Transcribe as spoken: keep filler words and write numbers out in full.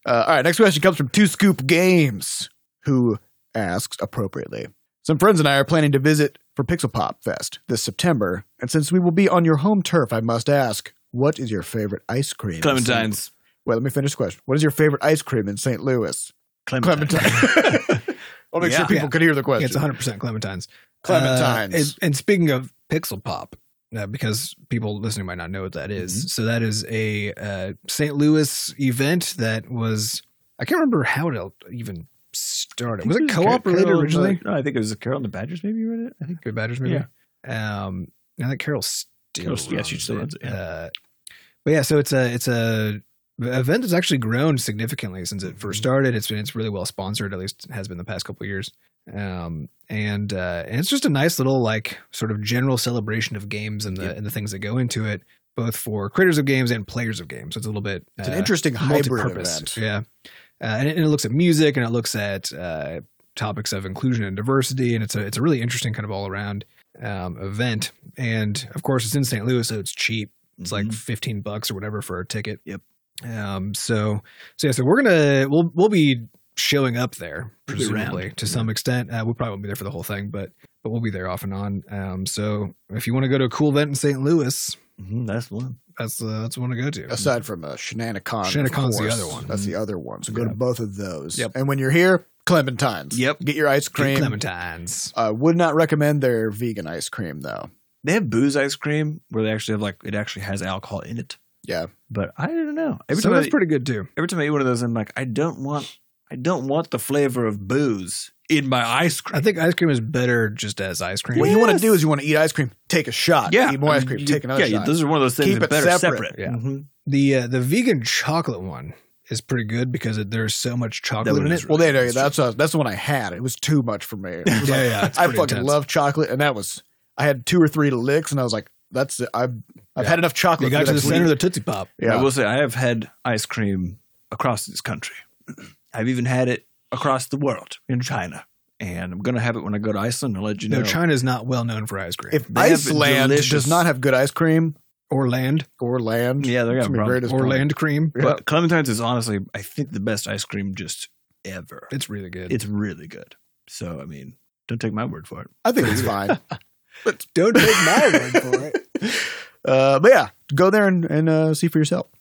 Uh, all right, next question comes from Two Scoop Games, who asks appropriately. Some friends and I are planning to visit for Pixel Pop Fest this September, and since we will be on your home turf, I must ask, what is your favorite ice cream? Clementines. Wait, let me finish the question. What is your favorite ice cream in Saint Louis? Clementine. Clementine. I'll make Yeah. sure people Yeah. can hear the question. It's one hundred percent Clementines. Clementines. Uh, and, and speaking of Pixel Pop, uh, because people listening might not know what that is. Mm-hmm. So that is a uh, Saint Louis event that was, I can't remember how it even started. Was it co-op related originally? No, I think it was Carol and the Badgers. Maybe you read it. I think. Good Badgers movie. Um, I think Carol still. Carol- yeah, she runs still it. runs it, yeah. Uh, but yeah, so it's a it's a the event that's actually grown significantly since it first started. It's been it's really well sponsored, at least it has been the past couple of years. Um, and uh, and it's just a nice little like sort of general celebration of games and the Yep. and the things that go into it, both for creators of games and players of games. So it's a little bit It's an uh, interesting hybrid multi-purpose. event. Yeah, uh, and, it, and it looks at music and it looks at uh, topics of inclusion and diversity, and it's a it's a really interesting kind of all around um, event. And of course, it's in Saint Louis, so it's cheap. It's like Mhm. fifteen bucks or whatever for a ticket. Yep. Um. So so yeah. So we're gonna we'll we'll be showing up there We'll be presumably around. to some extent. Uh, we probably won't be there for the whole thing, but but we'll be there off and on. Um. So if you want to go to a cool event in Saint Louis, Mhm, that's the one. that's uh, that's one to go to. Aside from uh, Shenanicon. of Shenacon's the course. other one. That's the other one. So go to Yeah. both of those. Yep. And when you're here, Clementines. Yep. Get your ice Get cream. Clementines. Uh, would not recommend their vegan ice cream, though. They have booze ice cream where they actually have like it actually has alcohol in it. Yeah. But I don't know. Every So time I, that's pretty good too. every time I eat one of those, I'm like, I don't want I don't want the flavor of booze in my ice cream. I think ice cream is better just as ice cream. What you want to Yes. do is you want to eat ice cream, take a shot. yeah, Eat more I ice mean, cream, you- take another yeah, shot. those are one of those things Keep that it better separate. separate. Yeah. Mhm. The uh, the vegan chocolate one is pretty good because it, there's so much chocolate one in is it. Well, there, there, That's that's uh, that's the one I had. It was too much for me. It was Yeah, like- yeah, it's I pretty fucking intense. love chocolate, and that was I had two or three licks, and I was like, "That's it. I've I've Yeah. had enough chocolate." You got for to the next center of week." the Tootsie Pop. Yeah, I will say I have had ice cream across this country. I've even had it across the world in China. And I'm gonna have it when I go to Iceland. I'll let you know. No, China is not well known for ice cream. if They have Iceland delicious- does not have good ice cream or land, or land, Yeah, they're it's gonna gonna be have very or disappointing. land cream. Yeah. But Clementine's is honestly, I think, the best ice cream just ever. It's really good. It's really good. So I mean, don't take my word for it. I think it's fine. Don't take my word for it. Uh, but yeah, go there and, and uh, see for yourself.